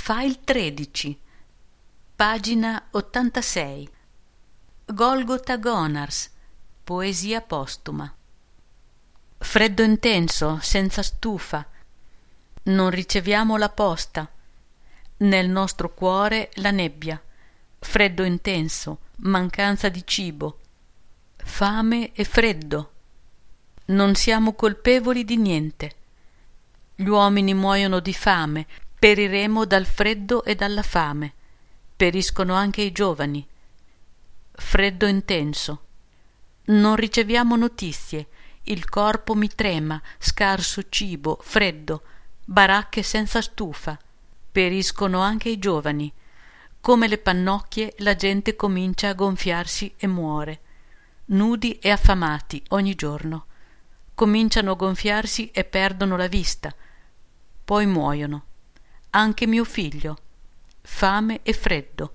File 13, pagina 86. Golgotha Gonars, poesia postuma. Freddo intenso, senza stufa, non riceviamo la posta. Nel nostro cuore la nebbia, freddo intenso, mancanza di cibo, fame e freddo. Non siamo colpevoli di niente. Gli uomini muoiono di fame, periremo dal freddo e dalla fame. Periscono anche i giovani. Freddo intenso. Non riceviamo notizie. Il corpo mi trema, scarso cibo, freddo, baracche senza stufa. Periscono anche i giovani. Come le pannocchie la gente comincia a gonfiarsi e muore. Nudi e affamati ogni giorno. Cominciano a gonfiarsi e perdono la vista. Poi muoiono. Anche mio figlio. Fame e freddo,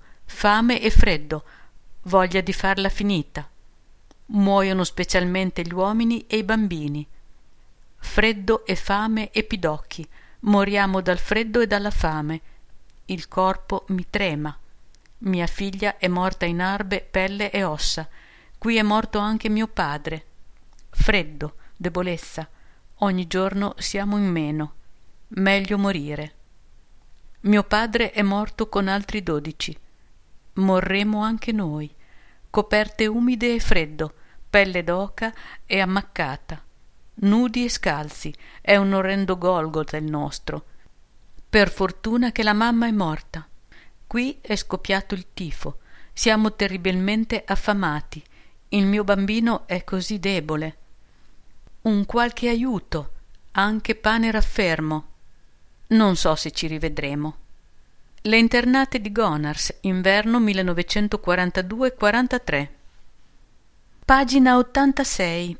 voglia di farla finita. Muoiono specialmente gli uomini e i bambini. Freddo e fame e pidocchi, moriamo dal freddo e dalla fame. Il corpo mi trema. Mia figlia è morta in arbe, pelle e ossa. Qui è morto anche mio padre. Freddo, debolezza. Ogni giorno siamo in meno. Meglio morire. Mio padre è morto con altri 12. Morremo anche noi, coperte umide e freddo, pelle d'oca e ammaccata, nudi e scalzi. È un orrendo Golgotha il nostro. Per fortuna che la mamma è morta. Qui è scoppiato il tifo. Siamo terribilmente affamati. Il mio bambino è così debole. Un qualche aiuto, anche pane raffermo. Non so se ci rivedremo. Le internate di Gonars, inverno 1942-43. Pagina 86.